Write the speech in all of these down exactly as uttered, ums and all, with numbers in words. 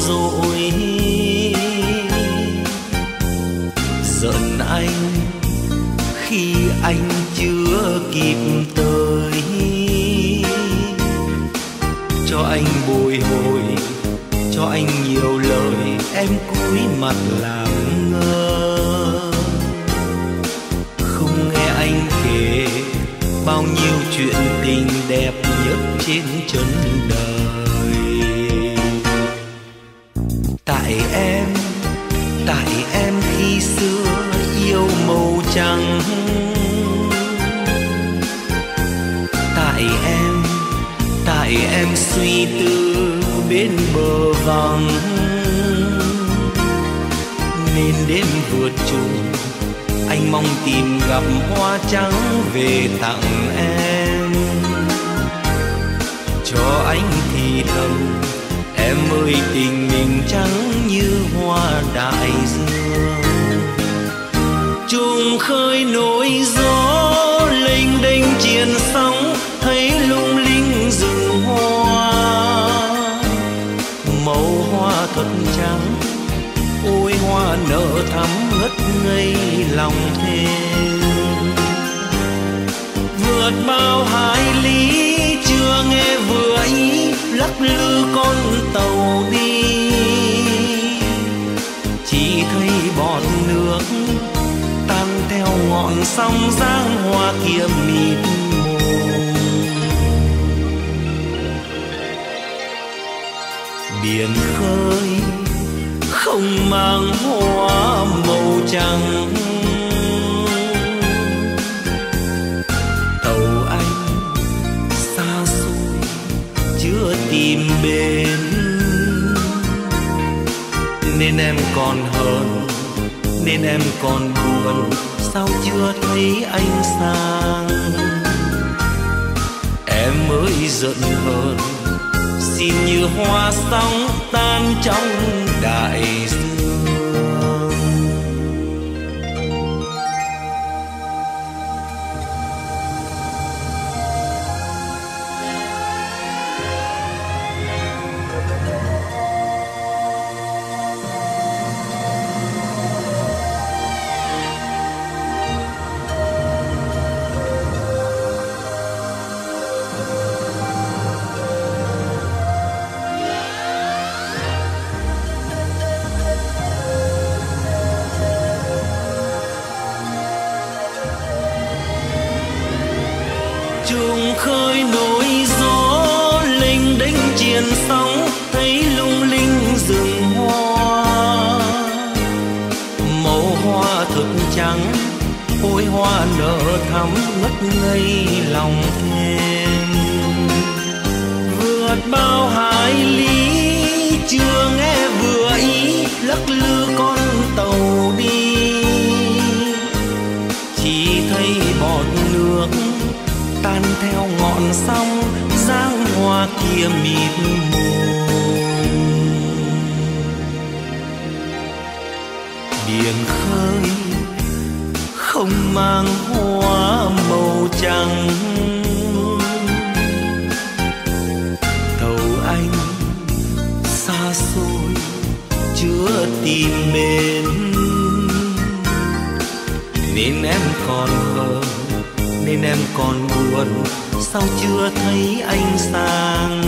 dỗi. Giận anh khi anh chưa kịp tới, cho anh bồi hồi, cho anh nhiều lời, em cúi mặt làm ngơ. Không nghe anh kể bao nhiêu chuyện tình đẹp nhất trên chân đời. Tại em, tại em khi xưa yêu màu trắng. Tại em, tại em suy tư bên bờ vắng. Nên đêm vượt trùng anh mong tìm gặp hoa trắng về tặng em. Cho anh thì thầm, em ơi tình mình trắng như hoa đại dương. Trùng khơi nổi gió lênh đênh triền sóng, thấy lung linh rừng hoa. Màu hoa thật trắng, ôi hoa nở thắm ngất ngây lòng thêm. Vượt bao hải lý chưa nghe vừa ý, lắc lư con tàu đi. Chỉ thấy bọt nước tan theo ngọn sóng giang hoa kia mịt mù. Biển khơi không mang hoa màu trắng. Tàu anh xa xôi chưa tìm bến, nên em còn hờn, nên em còn buồn, sao chưa thấy anh sang. Em mới giận hờn, xin như hoa sóng tan trong đại dương. Trùng khơi nổi gió lênh đênh triền sóng, thấy lung linh rừng hoa. Màu hoa thật trắng, ôi hoa nở thắm ngất ngây lòng thêm. Vượt bao hải lý chưa nghe vừa ý, lắc lư con tàu đi. Chỉ thấy bọt nước tan theo ngọn sóng giang hoa kia mịt mù. Biển khơi không mang hoa màu trắng. Tàu anh xa xôi chưa tìm bến, nên em còn hờn, nên em còn buồn, sao chưa thấy anh sang.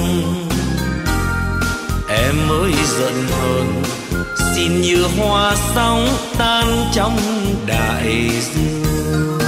Em mới giận hờn, xin như hoa sóng tan trong đại dương.